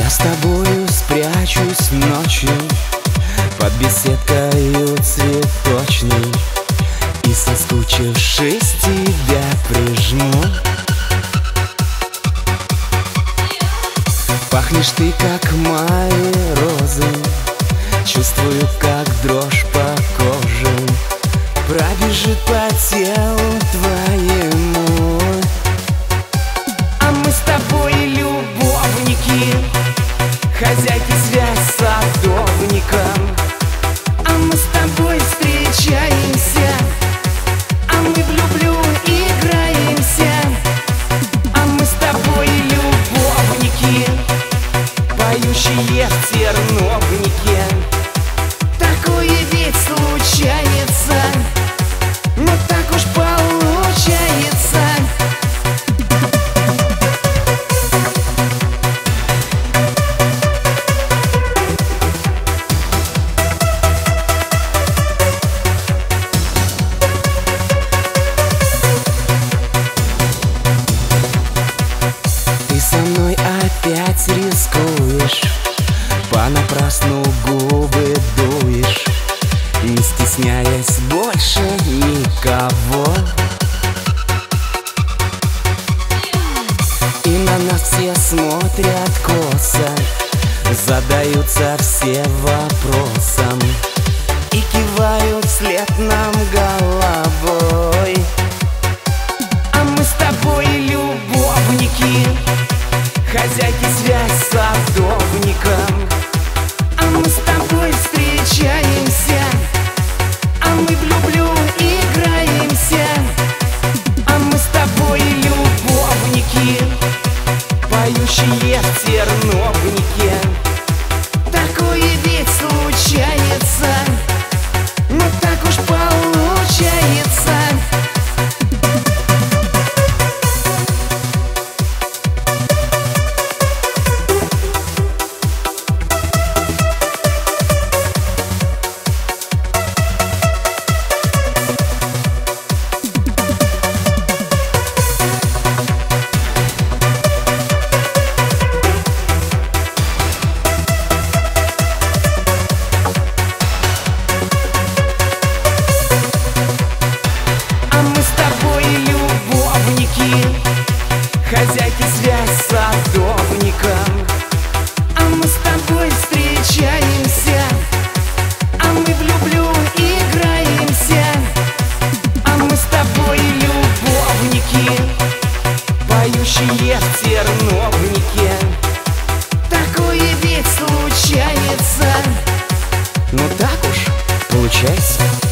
Я с тобою спрячусь ночью под беседкою цветочной и, соскучившись, тебя прижму. Пахнешь ты, как мои розы, чувствую, как дрожь по коже пробежит по телу твоему. А мы с тобой любовники, хозяйки связь с садовником. А мы с тобой встречаемся, а мы в люблю играемся. А мы с тобой любовники, поющие в терновнике. Такое ведь случается, но так уж получается. Ты со мной опять рискуешь, понапрасну губы дуешь, не стесняясь больше никого. И на нас все смотрят косо, задаются все вопросом и кивают вслед нам головой. А мы с тобой любовники, хозяйки связь с садовником. А мы с тобой встречаемся, а мы в люблю играемся. А мы с тобой любовники, поющие в терновнике. Такое ведь случается, но так уж получается. Хозяйки связь с садовником. А мы с тобой встречаемся, а мы в люблю играемся. А мы с тобой любовники, поющие в терновнике. Такое ведь случается, но так уж получается.